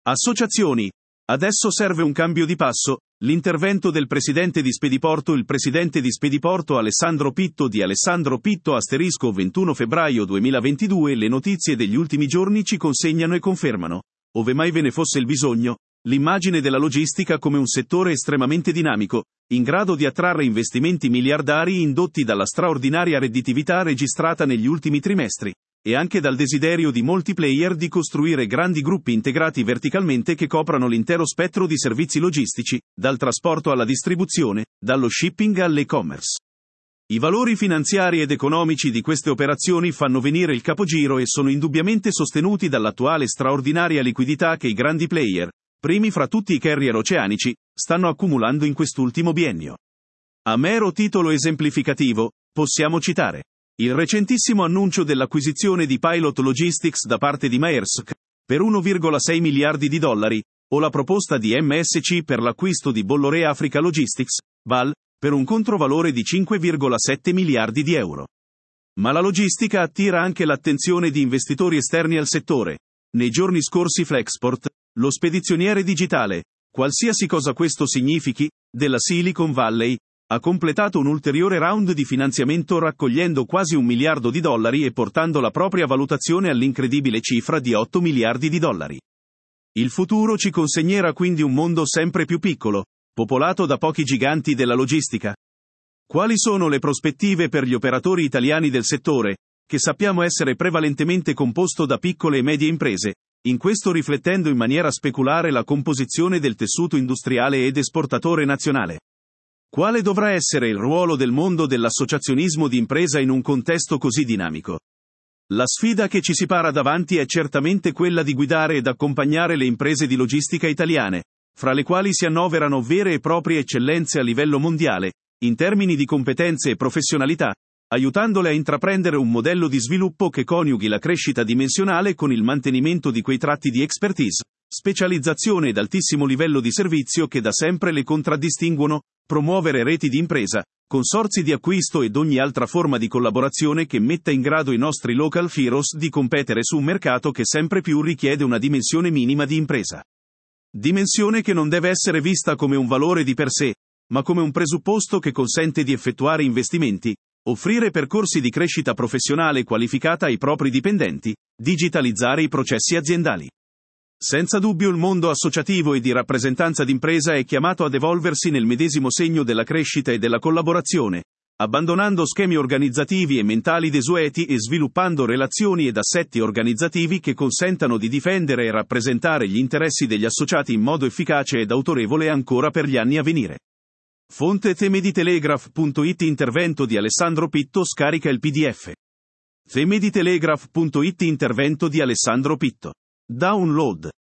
Associazioni. Adesso serve un cambio di passo. L'intervento del presidente di Spediporto. Il presidente di Spediporto Alessandro Pitto di Alessandro Pitto * 21 febbraio 2022. Le notizie degli ultimi giorni ci consegnano e confermano, ove mai ve ne fosse il bisogno, l'immagine della logistica come un settore estremamente dinamico, in grado di attrarre investimenti miliardari indotti dalla straordinaria redditività registrata negli ultimi trimestri, e anche dal desiderio di molti player di costruire grandi gruppi integrati verticalmente che coprano l'intero spettro di servizi logistici, dal trasporto alla distribuzione, dallo shipping all'e-commerce. I valori finanziari ed economici di queste operazioni fanno venire il capogiro e sono indubbiamente sostenuti dall'attuale straordinaria liquidità che i grandi player, primi fra tutti i carrier oceanici, stanno accumulando in quest'ultimo biennio. A mero titolo esemplificativo, possiamo citare il recentissimo annuncio dell'acquisizione di Pilot Logistics da parte di Maersk, per 1,6 miliardi di dollari, o la proposta di MSC per l'acquisto di Bolloré Africa Logistics, BAL, per un controvalore di 5,7 miliardi di euro. Ma la logistica attira anche l'attenzione di investitori esterni al settore. Nei giorni scorsi Flexport, lo spedizioniere digitale, qualsiasi cosa questo significhi, della Silicon Valley, ha completato un ulteriore round di finanziamento raccogliendo quasi $1 miliardo e portando la propria valutazione all'incredibile cifra di 8 miliardi di dollari. Il futuro ci consegnerà quindi un mondo sempre più piccolo, popolato da pochi giganti della logistica. Quali sono le prospettive per gli operatori italiani del settore, che sappiamo essere prevalentemente composto da piccole e medie imprese, in questo riflettendo in maniera speculare la composizione del tessuto industriale ed esportatore nazionale? Quale dovrà essere il ruolo del mondo dell'associazionismo di impresa in un contesto così dinamico? La sfida che ci si para davanti è certamente quella di guidare ed accompagnare le imprese di logistica italiane, fra le quali si annoverano vere e proprie eccellenze a livello mondiale, in termini di competenze e professionalità, aiutandole a intraprendere un modello di sviluppo che coniughi la crescita dimensionale con il mantenimento di quei tratti di expertise, specializzazione ed altissimo livello di servizio che da sempre le contraddistinguono, promuovere reti di impresa, consorzi di acquisto ed ogni altra forma di collaborazione che metta in grado i nostri local heroes di competere su un mercato che sempre più richiede una dimensione minima di impresa. Dimensione che non deve essere vista come un valore di per sé, ma come un presupposto che consente di effettuare investimenti, offrire percorsi di crescita professionale qualificata ai propri dipendenti, digitalizzare i processi aziendali. Senza dubbio il mondo associativo e di rappresentanza d'impresa è chiamato ad evolversi nel medesimo segno della crescita e della collaborazione, abbandonando schemi organizzativi e mentali desueti e sviluppando relazioni ed assetti organizzativi che consentano di difendere e rappresentare gli interessi degli associati in modo efficace ed autorevole ancora per gli anni a venire. Fonte themeditelegraph.it. Intervento di Alessandro Pitto. Scarica il PDF. themeditelegraph.it. Intervento di Alessandro Pitto. Download.